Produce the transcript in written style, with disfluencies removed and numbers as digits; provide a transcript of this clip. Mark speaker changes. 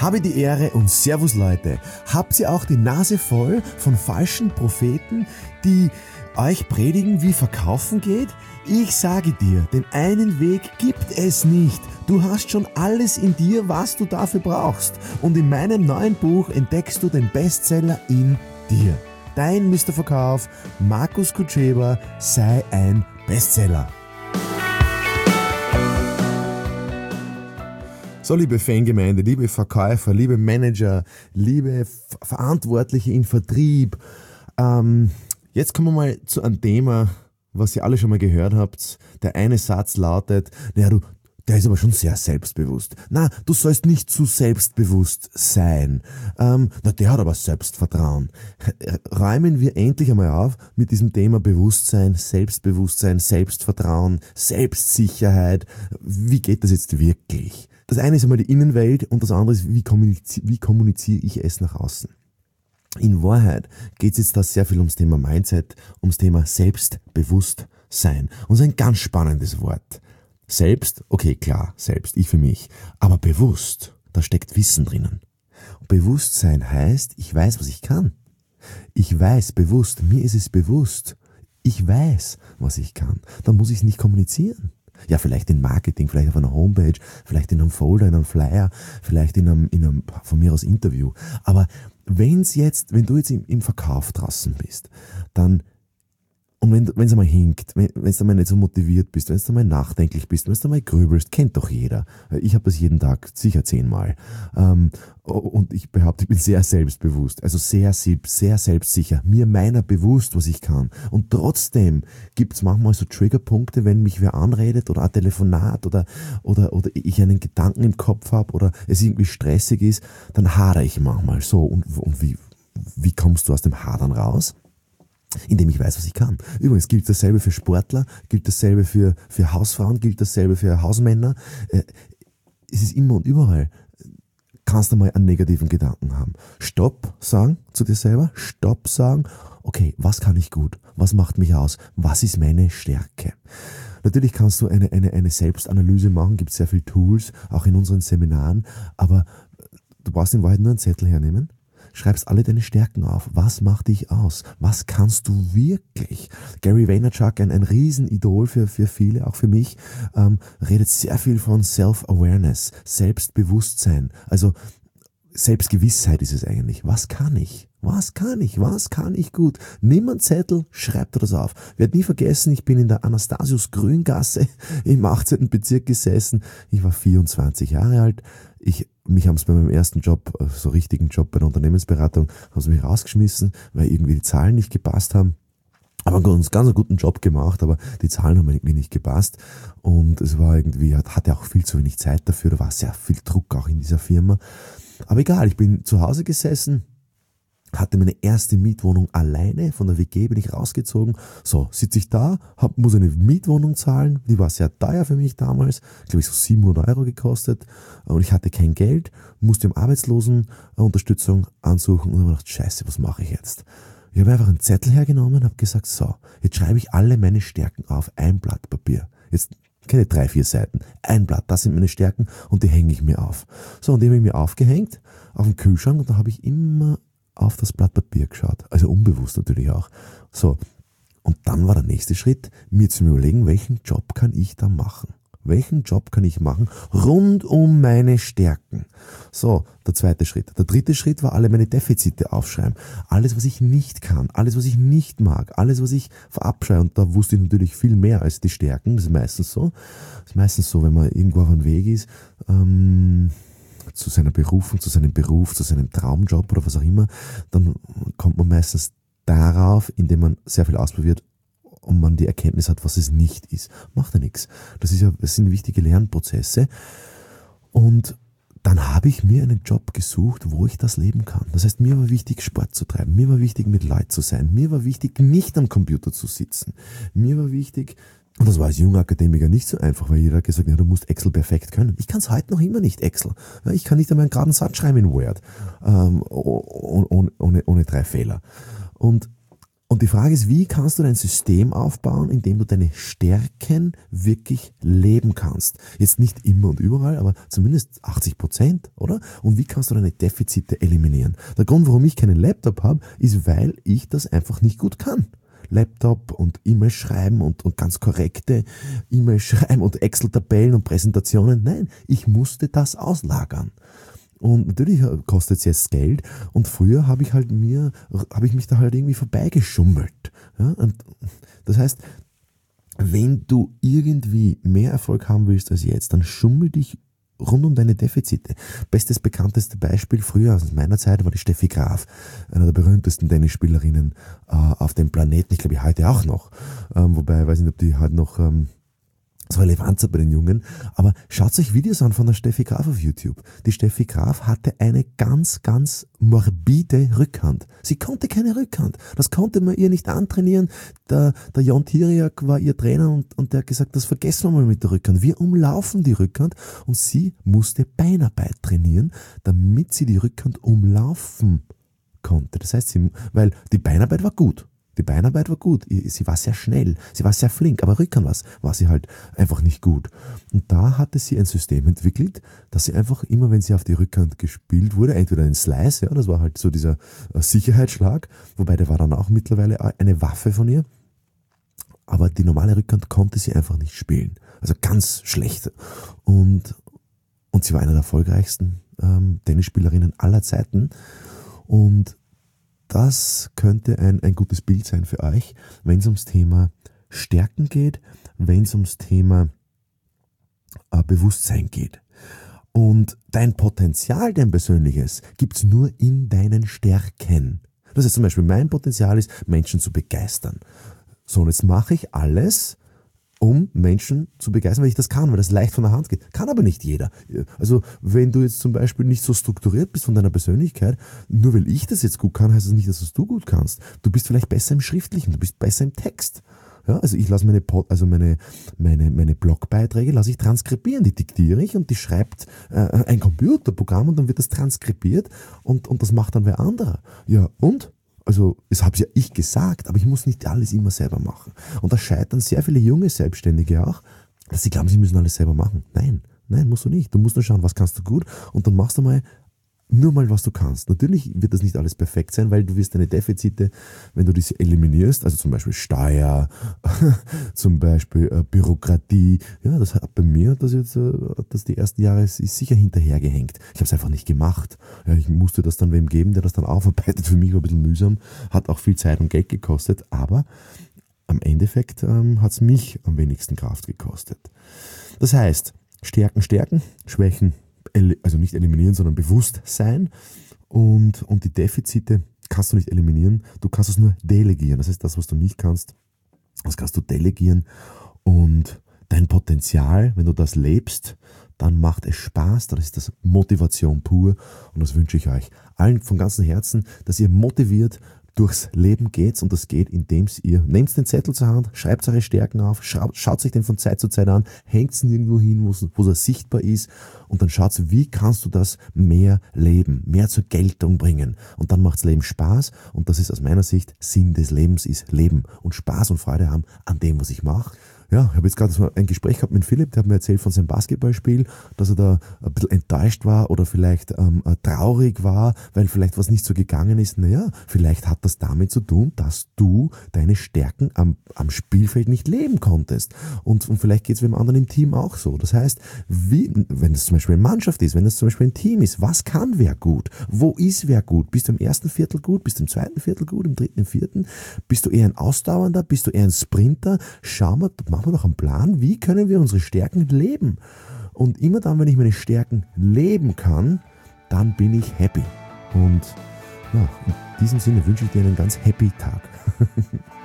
Speaker 1: Habe die Ehre und Servus Leute. Habt ihr auch die Nase voll von falschen Propheten, die euch predigen, wie Verkaufen geht? Ich sage dir, den einen Weg gibt es nicht. Du hast schon alles in dir, was du dafür brauchst. Und in meinem neuen Buch entdeckst du den Bestseller in dir. Dein Mr. Verkauf, Markus Kutscheba, sei ein Bestseller. So, liebe Fangemeinde, liebe Verkäufer, liebe Manager, liebe Verantwortliche im Vertrieb. Jetzt kommen wir mal zu einem Thema, was ihr alle schon mal gehört habt. Der eine Satz lautet, naja, der ist aber schon sehr selbstbewusst. Na, du sollst nicht zu selbstbewusst sein. Der hat aber Selbstvertrauen. Räumen wir endlich einmal auf mit diesem Thema Bewusstsein, Selbstbewusstsein, Selbstvertrauen, Selbstsicherheit. Wie geht das jetzt wirklich? Das eine ist einmal die Innenwelt und das andere ist, wie kommuniziere ich es nach außen. In Wahrheit geht es jetzt da sehr viel ums Thema Mindset, ums Thema Selbstbewusstsein. Und das ist ein ganz spannendes Wort. Selbst, okay, klar, selbst, ich für mich. Aber bewusst, da steckt Wissen drinnen. Und Bewusstsein heißt, ich weiß, was ich kann. Ich weiß bewusst, mir ist es bewusst. Ich weiß, was ich kann. Dann muss ich es nicht kommunizieren. Ja, vielleicht in Marketing, vielleicht auf einer Homepage, vielleicht in einem Folder, in einem Flyer, vielleicht in einem von mir aus Interview. Aber wenn du jetzt im Verkauf draußen bist, dann, und wenn es einmal hinkt, wenn du einmal nicht so motiviert bist, wenn du einmal nachdenklich bist, wenn du einmal grübelst, kennt doch jeder. Ich habe das jeden Tag, sicher 10-mal. Und ich behaupte, ich bin sehr selbstbewusst, also sehr selbstsicher, mir meiner bewusst, was ich kann. Und trotzdem gibt es manchmal so Triggerpunkte, wenn mich wer anredet oder ein Telefonat oder ich einen Gedanken im Kopf habe oder es irgendwie stressig ist, dann hadere ich manchmal so. Und wie kommst du aus dem Hadern raus? Indem ich weiß, was ich kann. Übrigens gilt dasselbe für Sportler, gilt dasselbe für Hausfrauen, gilt dasselbe für Hausmänner. Es ist immer und überall. Kannst du mal einen negativen Gedanken haben. Stopp sagen zu dir selber, Stopp sagen, okay, was kann ich gut? Was macht mich aus? Was ist meine Stärke? Natürlich kannst du eine Selbstanalyse machen, gibt sehr viele Tools, auch in unseren Seminaren, aber du brauchst in Wahrheit nur einen Zettel hernehmen. Schreibst alle deine Stärken auf. Was macht dich aus? Was kannst du wirklich? Gary Vaynerchuk, ein Riesenidol für viele, auch für mich, redet sehr viel von Self-Awareness, Selbstbewusstsein. Also Selbstgewissheit ist es eigentlich. Was kann ich? Was kann ich gut? Nimm einen Zettel, schreib dir das auf. Werd nie vergessen, ich bin in der Anastasius-Grüngasse im 18. Bezirk gesessen. Ich war 24 Jahre alt. Mich haben es bei meinem ersten Job, so richtigen Job bei der Unternehmensberatung, haben sie mich rausgeschmissen, weil irgendwie die Zahlen nicht gepasst haben. Aber einen ganz guten Job gemacht, aber die Zahlen haben irgendwie nicht gepasst. Und es war irgendwie, hatte auch viel zu wenig Zeit dafür, da war sehr viel Druck auch in dieser Firma. Aber egal, ich bin zu Hause gesessen, hatte meine erste Mietwohnung alleine, von der WG bin ich rausgezogen. So, sitze ich da, muss eine Mietwohnung zahlen, die war sehr teuer für mich damals, glaube ich so 700 € gekostet und ich hatte kein Geld, musste um Arbeitslosenunterstützung ansuchen und habe gedacht, scheiße, was mache ich jetzt? Ich habe einfach einen Zettel hergenommen und habe gesagt, so, jetzt schreibe ich alle meine Stärken auf ein Blatt Papier. Jetzt keine 3-4 Seiten, ein Blatt, das sind meine Stärken und die hänge ich mir auf. So, und die habe ich mir aufgehängt auf den Kühlschrank und da habe ich immer auf das Blatt Papier geschaut, also unbewusst natürlich auch. So, und dann war der nächste Schritt, mir zu überlegen, welchen Job kann ich da machen? Welchen Job kann ich machen rund um meine Stärken? So, der zweite Schritt. Der dritte Schritt war, alle meine Defizite aufschreiben. Alles, was ich nicht kann, alles, was ich nicht mag, alles, was ich verabscheue. Und da wusste ich natürlich viel mehr als die Stärken. Das ist meistens so. Das ist meistens so, wenn man irgendwo auf einem Weg ist, zu seiner Berufung, zu seinem Beruf, zu seinem Traumjob oder was auch immer, dann kommt man meistens darauf, indem man sehr viel ausprobiert und man die Erkenntnis hat, was es nicht ist. Macht ja nichts. Das sind wichtige Lernprozesse. Und dann habe ich mir einen Job gesucht, wo ich das leben kann. Das heißt, mir war wichtig, Sport zu treiben. Mir war wichtig, mit Leuten zu sein. Mir war wichtig, nicht am Computer zu sitzen. Mir war wichtig, und das war als junger Akademiker nicht so einfach, weil jeder hat gesagt, ja, du musst Excel perfekt können. Ich kann es heute noch immer nicht, Excel. Ich kann nicht einmal einen geraden Satz schreiben in Word, ohne 3 Fehler. Und Und die Frage ist, wie kannst du dein System aufbauen, in dem du deine Stärken wirklich leben kannst? Jetzt nicht immer und überall, aber zumindest 80%, oder? Und wie kannst du deine Defizite eliminieren? Der Grund, warum ich keinen Laptop habe, ist, weil ich das einfach nicht gut kann. Laptop und E-Mail schreiben und ganz korrekte E-Mail schreiben und Excel-Tabellen und Präsentationen. Nein, ich musste das auslagern. Und natürlich kostet es jetzt Geld und früher habe ich mich da halt irgendwie vorbeigeschummelt. Ja? Und das heißt, wenn du irgendwie mehr Erfolg haben willst als jetzt, dann schummel dich rund um deine Defizite. Bestes, bekannteste Beispiel früher aus meiner Zeit war die Steffi Graf, einer der berühmtesten Tennisspielerinnen auf dem Planeten. Ich glaube, heute auch noch. Wobei, ich weiß nicht, ob die halt noch so Relevanz hat bei den Jungen. Aber schaut euch Videos an von der Steffi Graf auf YouTube. Die Steffi Graf hatte eine ganz, ganz morbide Rückhand. Sie konnte keine Rückhand. Das konnte man ihr nicht antrainieren. Der Jon Tiriak war ihr Trainer und der hat gesagt, das vergessen wir mal mit der Rückhand. Wir umlaufen die Rückhand und sie musste Beinarbeit trainieren, damit sie die Rückhand umlaufen konnte. Das heißt, weil die Beinarbeit war gut. Die Beinarbeit war gut, sie war sehr schnell, sie war sehr flink, aber Rückhand war sie halt einfach nicht gut. Und da hatte sie ein System entwickelt, dass sie einfach immer, wenn sie auf die Rückhand gespielt wurde, entweder ein Slice, ja, das war halt so dieser Sicherheitsschlag, wobei der war dann auch mittlerweile eine Waffe von ihr, aber die normale Rückhand konnte sie einfach nicht spielen. Also ganz schlecht. Und sie war eine der erfolgreichsten Tennisspielerinnen aller Zeiten. Und das könnte ein gutes Bild sein für euch, wenn es ums Thema Stärken geht, wenn es ums Thema Bewusstsein geht. Und dein Potenzial, dein persönliches, gibt es nur in deinen Stärken. Das heißt zum Beispiel, mein Potenzial ist, Menschen zu begeistern. So, und jetzt mache ich alles, um Menschen zu begeistern, weil ich das kann, weil das leicht von der Hand geht. Kann aber nicht jeder. Also wenn du jetzt zum Beispiel nicht so strukturiert bist von deiner Persönlichkeit, nur weil ich das jetzt gut kann, heißt das nicht, dass das du gut kannst. Du bist vielleicht besser im Schriftlichen, du bist besser im Text. Ja, also ich lasse meine Blogbeiträge lasse ich transkribieren, die diktiere ich und die schreibt ein Computerprogramm und dann wird das transkribiert und das macht dann wer anderer. Ja, und? Also, es habe ja ich gesagt, aber ich muss nicht alles immer selber machen. Und da scheitern sehr viele junge Selbstständige auch, dass sie glauben, sie müssen alles selber machen. Nein, musst du nicht. Du musst nur schauen, was kannst du gut und dann machst du nur mal, was du kannst. Natürlich wird das nicht alles perfekt sein, weil du wirst deine Defizite, wenn du diese eliminierst, also zum Beispiel Steuer, zum Beispiel Bürokratie, ja, das hat bei mir, das die ersten Jahre ist sicher hinterhergehängt. Ich habe es einfach nicht gemacht. Ja, ich musste das dann wem geben, der das dann aufarbeitet. Für mich war ein bisschen mühsam, hat auch viel Zeit und Geld gekostet, aber am Endeffekt hat es mich am wenigsten Kraft gekostet. Das heißt, Stärken, Schwächen, also nicht eliminieren, sondern bewusst sein und die Defizite kannst du nicht eliminieren, du kannst es nur delegieren. Das heißt, das, was du nicht kannst, das kannst du delegieren und dein Potenzial, wenn du das lebst, dann macht es Spaß, dann ist das Motivation pur und das wünsche ich euch allen von ganzem Herzen, dass ihr motiviert durchs Leben geht und das geht, indem ihr nehmt den Zettel zur Hand, schreibt eure Stärken auf, schaut euch den von Zeit zu Zeit an, hängt ihn irgendwo hin, wo er sichtbar ist und dann schaut, wie kannst du das mehr leben, mehr zur Geltung bringen und dann macht's Leben Spaß und das ist aus meiner Sicht Sinn des Lebens ist Leben und Spaß und Freude haben an dem, was ich mache. Ja, ich habe jetzt gerade ein Gespräch gehabt mit Philipp, der hat mir erzählt von seinem Basketballspiel, dass er da ein bisschen enttäuscht war oder vielleicht traurig war, weil vielleicht was nicht so gegangen ist. Naja, vielleicht hat das damit zu tun, dass du deine Stärken am Spielfeld nicht leben konntest. Und vielleicht geht es dem anderen im Team auch so. Das heißt, wenn es zum Beispiel eine Mannschaft ist, wenn es zum Beispiel ein Team ist, was kann wer gut? Wo ist wer gut? Bist du im ersten Viertel gut? Bist du im zweiten Viertel gut? Im dritten, im vierten? Bist du eher ein Ausdauernder? Bist du eher ein Sprinter? Machen wir doch einen Plan, wie können wir unsere Stärken leben? Und immer dann, wenn ich meine Stärken leben kann, dann bin ich happy. Und ja, in diesem Sinne wünsche ich dir einen ganz happy Tag.